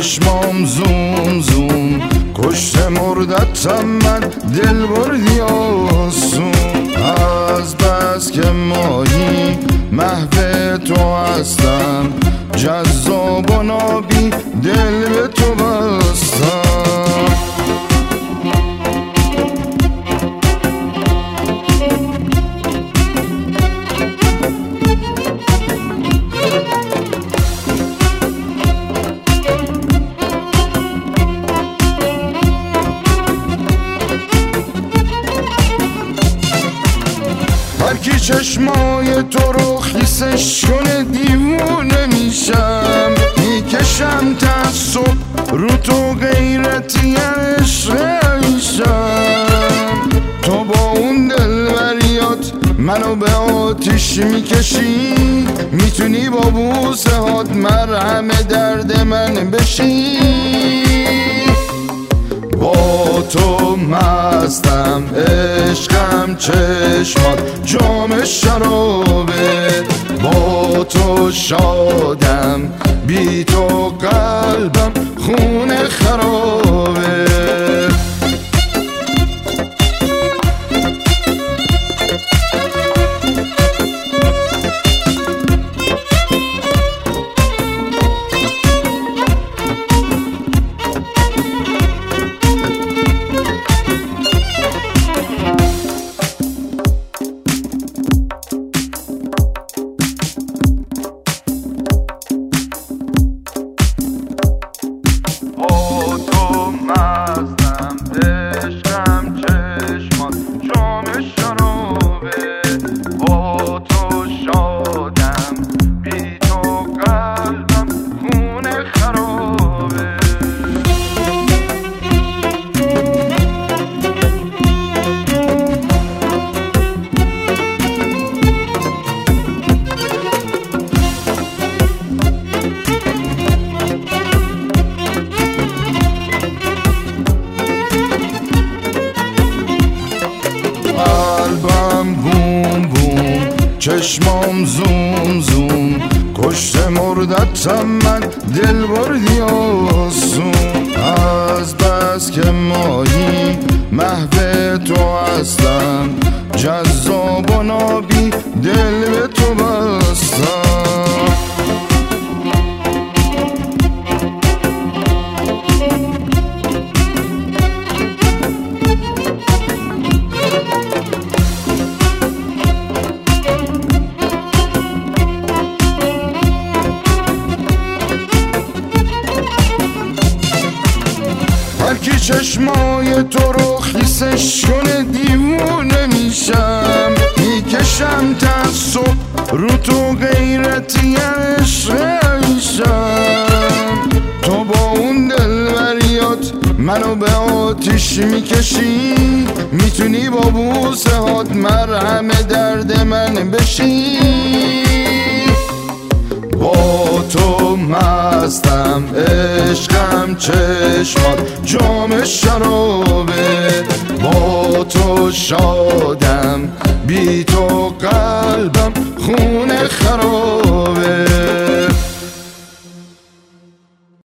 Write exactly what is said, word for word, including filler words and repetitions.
چشمام زوم زوم کشته مردتم من، دل بردی آسون. از بس که ماهی محو تو هستم، جذاب و نابی دل به تو بستم. هرکی چشمای تو رو خیسش کنه دیوونه میشم، میکشم تعصب رو تو غیرتی عشق میشم. تو با اون دلبریات منو به آتیش میکشی، میتونی با بوسه هات مرهم درد من بشی. با تو مستم عشقم چشمات جام شرابه، با تو شادم بی تو قلبم خون خرابه. چشمام زوم زوم کشته مردتم من، دل بردی آسون. از بس که ماهی محو تو هستم، جذاب و نابی دل به تو بستم. هرکی چشمای تو رو خیسش کنه دیوونه میشم، میکشم تعصب رو تو غیرتی عشق میشم. تو با اون دلبریات منو به آتیش میکشی، میتونی با بوسه هات مرهم درد من بشی. با تو مستم عشقم چشمات جام شرابه، با تو شادم بی تو